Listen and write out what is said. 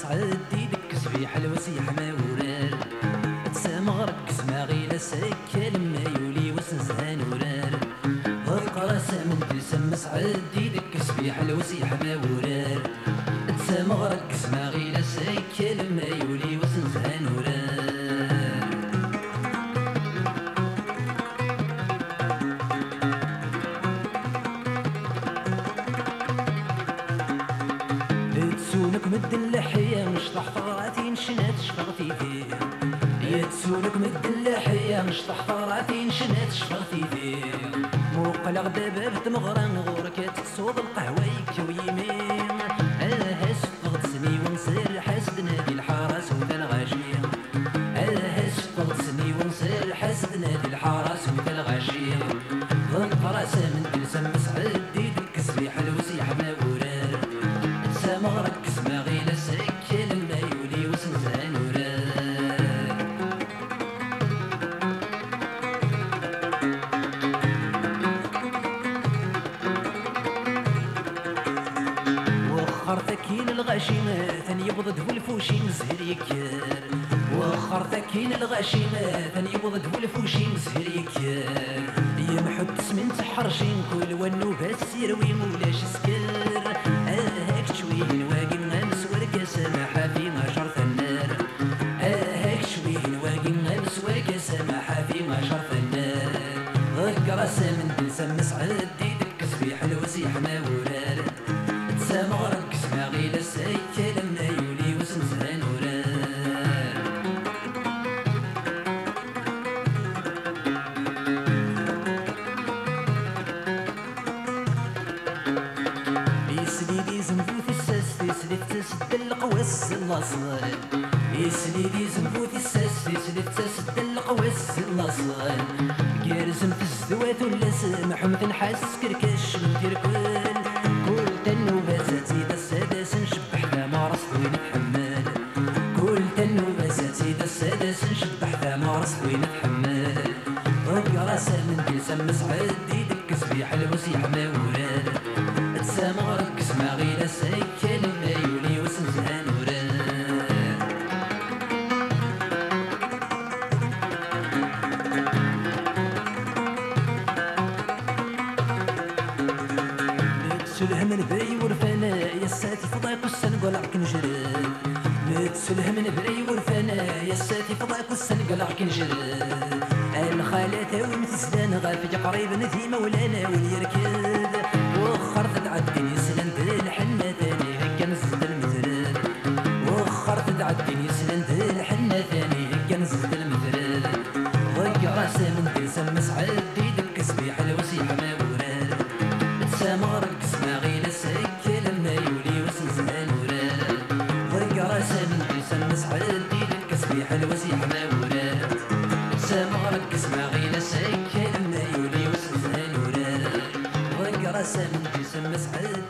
سعد يدك سبيح الوسيح ما ورار تسامغ ركز ما غير سكة لما يولي وسنسان ورار القراسة من تسمى سعد يدك سبيح الوسيح ما ورار تسامغ ركز ما غير سكة لما يولي وسنسان ورار تسونك مد اللحية مش طحطراتي نشنات شفغتي فيه يا تسونك مد اللحية مش طحطراتي نشنات شفغتي فيه موقلق دابا بتمغران غورك تتصوب القهوة يكوي يمين هاس فغتسني ونصير حاسد نادي الحرس وذا الغاشية هاس فغتسني ونصير حاسد نادي الحرس وذا الغاشية القراسة من تلسم سعد يدك سبيح الوسيح ما ورار تسامغ ركز ما غير سكة لما يولي وسنسان ورار وخر ثكين الغشيمة ثاني يبضد والفوشين زهر يكار وخر ثكين الغشيمة ثاني يبضد والفوشين زهر يكار يمحو تسمن تحرشين كل والنوبة سيروي مولاش سكر هاك شويه واقي نامس ورقة سماحة في مشرف النار هاك شويه واقي نامس ورقة سماحة في مشرف النار القراسة من تلسم سعد يدك سبيح الوسيح ما ورار تسامغ ركز ما غير السكة لما يولي وسنسان ورار يسليدي زنبوث الساس تسلف تسد القواس اللاصل يسليدي زنبوث الساس تسلف تسد القواس اللاصل كيرزم في الزوات ولا سامح مثنحاس كركش من تركل كل تنوبة زيد السادس نشبح ذا مارس وين تحمل كل تنوبة زيد السادس نشبح ذا مارس وين تحمل القراسة من تلسم سعد يدك سبيح الوسيح ما ورار تسامغ ركز ما غير سكة لما يولي وسنسان ورار نتسلهم البري ورفانا يا ساتي فضاك والسنقل عك نجرد نتسلهم البري ورفانا يا ساتي فضاك والسنقل عك نجرد الخالة ومتزدان غافج قريب نثي مولانا واليركد وخر تتعدني سلنت الحنة ثاني هكا نزلت المثرد وخر تتعدني سلنت الحنة ثاني هكا نزلت المثرد ضيق راسه من تلسم سعد يدك سبيح الوسيح ما ورار تسامغ ركز ما غير سكة لما يولي وسنسان ورار ضيق راسه من تلسم سعد يدك سبيح الوسيح ما ورار تسامغ ركز ما غير سكة لما يولي وسنسان ورار ضيق راسه من تلسم سعد